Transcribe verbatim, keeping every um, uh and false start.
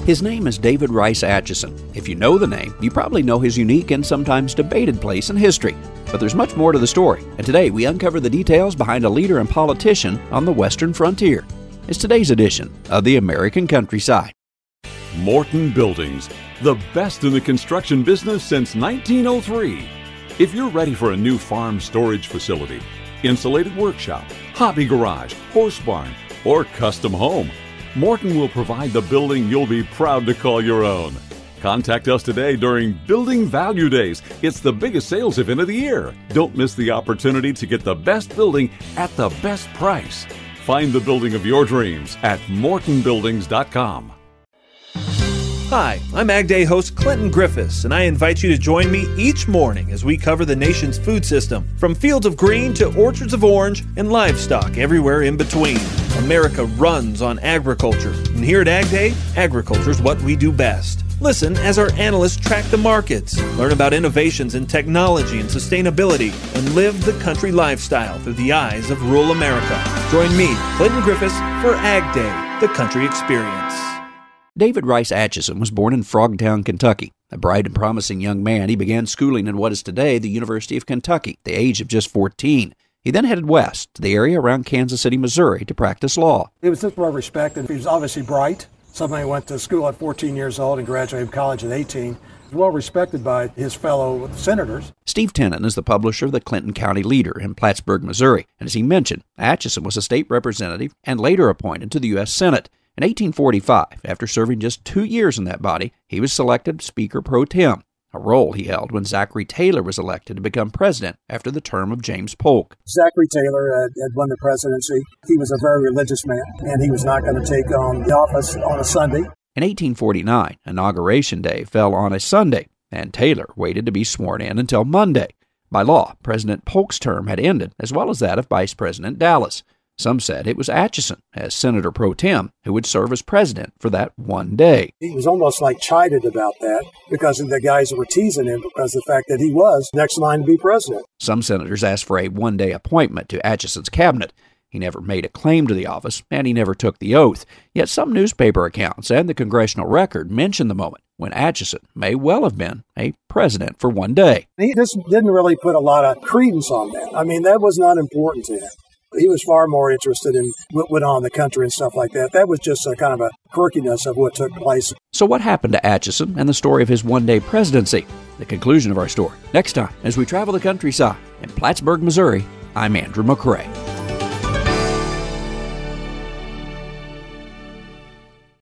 His name is David Rice Atchison. If you know the name, you probably know his unique and sometimes debated place in history. But there's much more to the story, and today we uncover the details behind a leader and politician on the western frontier. It's today's edition of the American Countryside. Morton Buildings, the best in the construction business since nineteen oh three. If you're ready for a new farm storage facility, insulated workshop, hobby garage, horse barn, or custom home, Morton will provide the building you'll be proud to call your own. Contact us today during Building Value Days. It's the biggest sales event of the year. Don't miss the opportunity to get the best building at the best price. Find the building of your dreams at morton buildings dot com. Hi, I'm Ag Day host Clinton Griffiths, and I invite you to join me each morning as we cover the nation's food system, from fields of green to orchards of orange and livestock everywhere in between. America runs on agriculture, and here at Ag Day, agriculture is what we do best. Listen as our analysts track the markets, learn about innovations in technology and sustainability, and live the country lifestyle through the eyes of rural America. Join me, Clinton Griffiths, for Ag Day, the country experience. David Rice Atchison was born in Frogtown, Kentucky. A bright and promising young man, he began schooling in what is today the University of Kentucky, at the age of just fourteen. He then headed west to the area around Kansas City, Missouri, to practice law. He was just well respected. He was obviously bright. Somebody who went to school at fourteen years old and graduated from college at eighteen. He was well respected by his fellow senators. Steve Tennant is the publisher of the Clinton County Leader in Plattsburgh, Missouri. And as he mentioned, Atchison was a state representative and later appointed to the U S Senate. In eighteen forty-five, after serving just two years in that body, he was selected Speaker pro tem, a role he held when Zachary Taylor was elected to become president after the term of James Polk. Zachary Taylor had, had won the presidency. He was a very religious man, and he was not going to take on the office on a Sunday. In eighteen forty-nine, Inauguration Day fell on a Sunday, and Taylor waited to be sworn in until Monday. By law, President Polk's term had ended, as well as that of Vice President Dallas. Some said it was Atchison, as Senator pro tem, who would serve as president for that one day. He was almost like chided about that because of the guys who were teasing him because of the fact that he was next in line to be president. Some senators asked for a one-day appointment to Atchison's cabinet. He never made a claim to the office, and he never took the oath. Yet some newspaper accounts and the Congressional Record mention the moment when Atchison may well have been a president for one day. He just didn't really put a lot of credence on that. I mean, that was not important to him. He was far more interested in what went on in the country and stuff like that. That was just a kind of a quirkiness of what took place. So what happened to Atchison and the story of his one-day presidency? The conclusion of our story next time as we travel the countryside. In Plattsburgh, Missouri, I'm Andrew McCrae.